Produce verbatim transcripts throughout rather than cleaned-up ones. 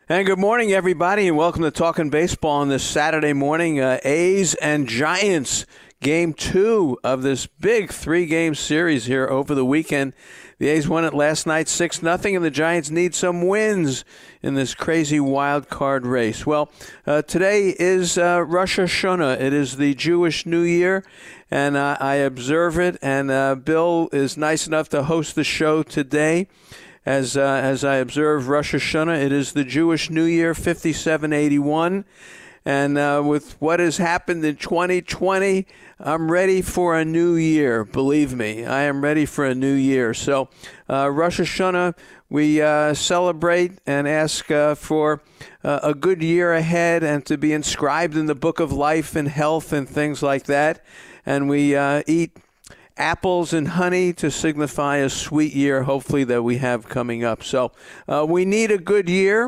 And good morning, everybody, and welcome to Talking Baseball on this Saturday morning. Uh, A's and Giants, game two of this big three-game series here over the weekend. The A's won it last night six nothing, and the Giants need some wins in this crazy wild card race. Well, uh, today is uh, Rosh Hashanah. It is the Jewish New Year, and uh, I observe it, and uh, Bill is nice enough to host the show today. As uh, as I observe Rosh Hashanah, it is the Jewish New Year, fifty-seven eighty-one. And uh, with what has happened in twenty twenty, I'm ready for a new year. Believe me, I am ready for a new year. So uh, Rosh Hashanah, we uh, celebrate and ask uh, for uh, a good year ahead and to be inscribed in the book of life and health and things like that. And we uh, eat apples and honey to signify a sweet year, hopefully, that we have coming up. So uh, we need a good year.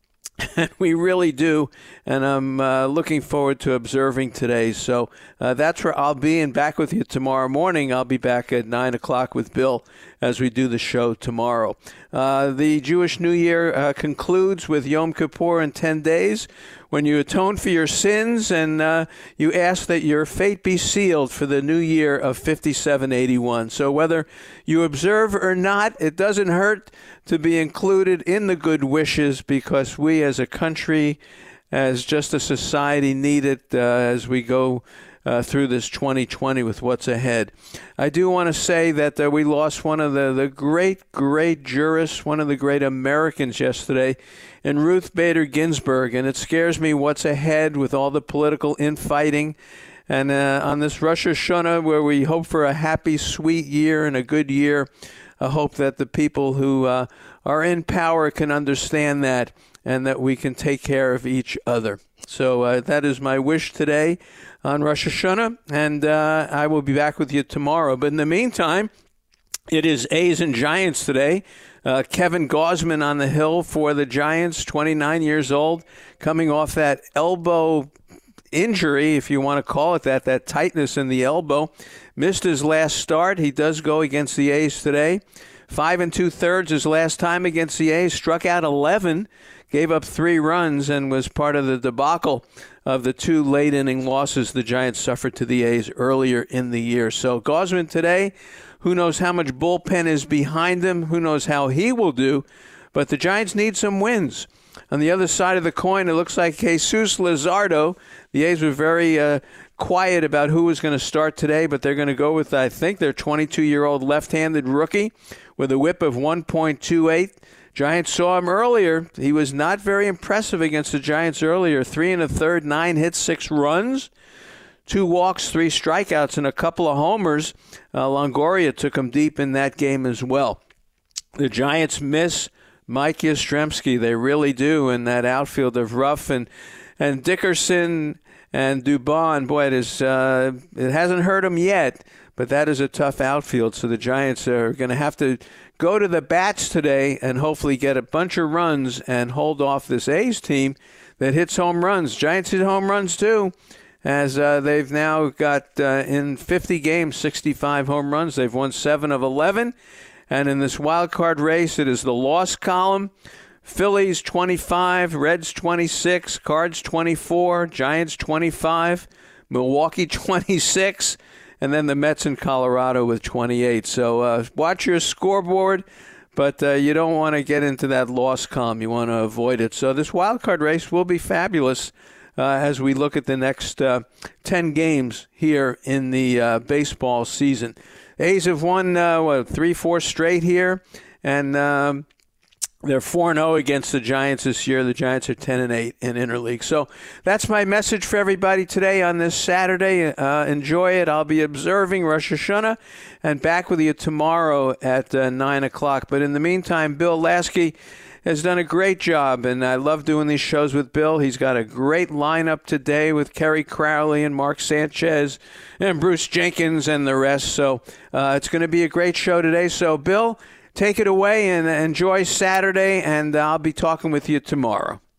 We really do, and I'm uh, looking forward to observing today. So uh, that's where I'll be, and back with you tomorrow morning. I'll be back at nine o'clock with Bill as we do the show tomorrow. Uh, the Jewish New Year uh, concludes with Yom Kippur in ten days, when you atone for your sins and uh, you ask that your fate be sealed for the new year of fifty-seven eighty-one. So whether you observe or not, it doesn't hurt to be included in the good wishes, because we as a country, as just a society, need it uh, as we go uh, through this twenty twenty with what's ahead. I do want to say that uh, we lost one of the, the great, great jurists, one of the great Americans yesterday, in Ruth Bader Ginsburg, and it scares me what's ahead with all the political infighting. And uh, on this Rosh Hashanah, where we hope for a happy, sweet year and a good year, I hope that the people who uh, are in power can understand that, and that we can take care of each other. So uh, that is my wish today on Rosh Hashanah, and uh, I will be back with you tomorrow. But in the meantime, it is A's and Giants today. Uh, Kevin Gausman on the hill for the Giants, twenty-nine years old, coming off that elbow injury, if you want to call it that, that tightness in the elbow. Missed his last start. He does go against the A's today. Five and two-thirds his last time against the A's. Struck out eleven, gave up three runs, and was part of the debacle of the two late-inning losses the Giants suffered to the A's earlier in the year. So Gausman today, who knows how much bullpen is behind him, who knows how he will do, but the Giants need some wins. On the other side of the coin, it looks like Jesus Luzardo. The A's were very uh, quiet about who was going to start today, but they're going to go with, I think, their twenty-two-year-old left-handed rookie with a whip of one point two eight. Giants saw him earlier. He was not very impressive against the Giants earlier. Three and a third, nine hits, six runs, two walks, three strikeouts, and a couple of homers. Uh, Longoria took him deep in that game as well. The Giants miss Mike Yastrzemski. They really do, in that outfield of Ruff and, and Dickerson and Dubon. Boy, it, is, uh, it hasn't hurt them yet, but that is a tough outfield. So the Giants are going to have to go to the bats today and hopefully get a bunch of runs and hold off this A's team that hits home runs. Giants hit home runs too, as uh, they've now got uh, in fifty games, sixty-five home runs. They've won seven of eleven. And in this wild card race, it is the loss column. Phillies twenty-five, Reds twenty-six, Cards twenty-four, Giants twenty-five, Milwaukee twenty-six, and then the Mets in Colorado with twenty-eight. So uh, watch your scoreboard, but uh, you don't want to get into that loss column. You want to avoid it. So this wild card race will be fabulous uh, as we look at the next uh, ten games here in the uh, baseball season. A's have won uh, what, three, four straight here, and um, they're four and oh against the Giants this year. The Giants are ten and eight in interleague. So that's my message for everybody today on this Saturday. Uh, enjoy it. I'll be observing Rosh Hashanah and back with you tomorrow at uh, nine o'clock. But in the meantime, Bill Lasky has done a great job, and I love doing these shows with Bill. He's got a great lineup today with Kerry Crowley and Mark Sanchez and Bruce Jenkins and the rest. So uh, it's going to be a great show today. So, Bill, take it away and enjoy Saturday, and I'll be talking with you tomorrow.